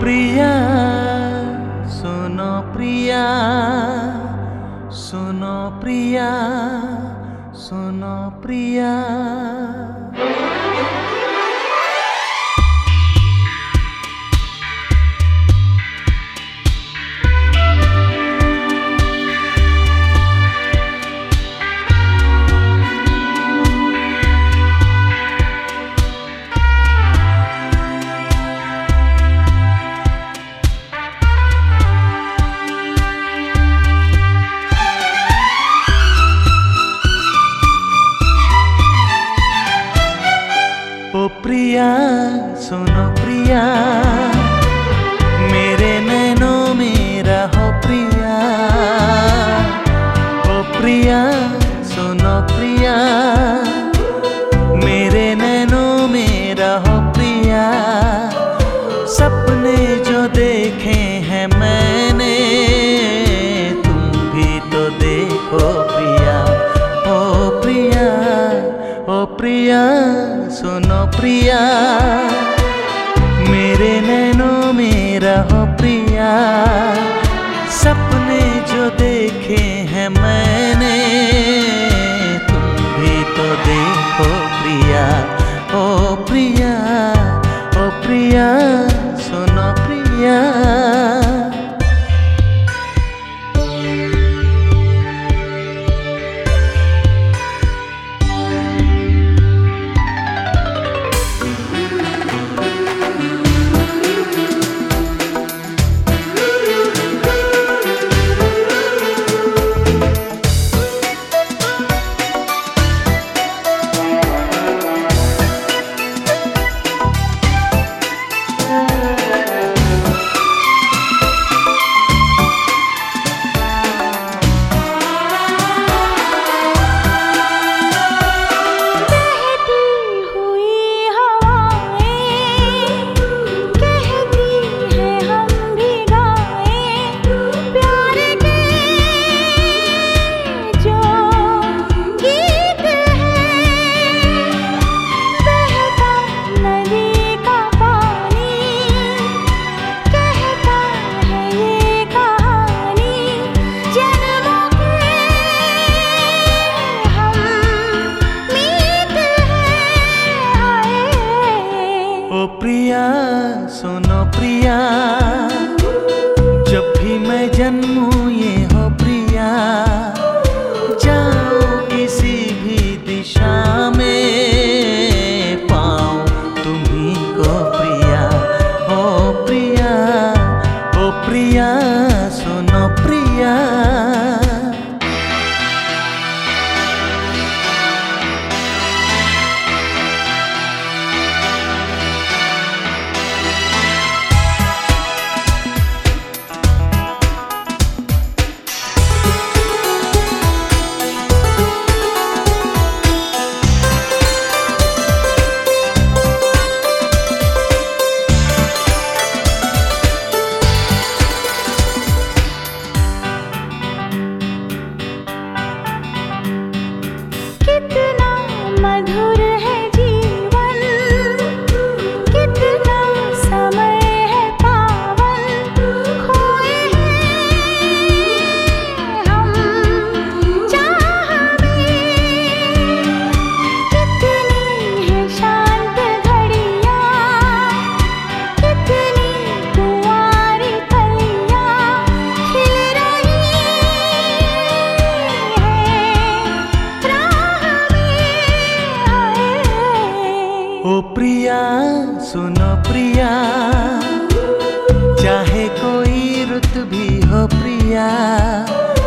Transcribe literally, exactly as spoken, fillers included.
प्रिया सुनो प्रिया, सुनो प्रिया, सुनो प्रिया। ओ प्रिया सुनो प्रिया, मेरे नैनों में रहो प्रिया। ओ प्रिया सुनो प्रिया, मेरे नैनों में रहो प्रिया। सपने जो देखे हैं मैंने, तुम भी तो देखो प्रिया। ओ प्रिया, ओ प्रिया सुनो प्रिया, मेरे नैनों में रहो प्रिया। सपने जो देखे हैं मैंने, तुम भी तो देखो प्रिया। ओ प्रिया, ओ प्रिया सुनो प्रिया। ओ प्रिया सुनो प्रिया, जब भी मैं जन्मूं ये हो प्रिया। जाओ किसी भी दिशा में, पाऊं तुम्ही को प्रिया। ओ प्रिया, ओ प्रिया सुनो प्रिया। मधुर है जीवन, कितना समय है पावन। खोए हैं हम चाह में, कितनी है शांत घड़ियाँ, कितनी कुंवारी कलियाँ खिल रही है। ओ प्रिया सुनो प्रिया, चाहे कोई रुत भी हो प्रिया।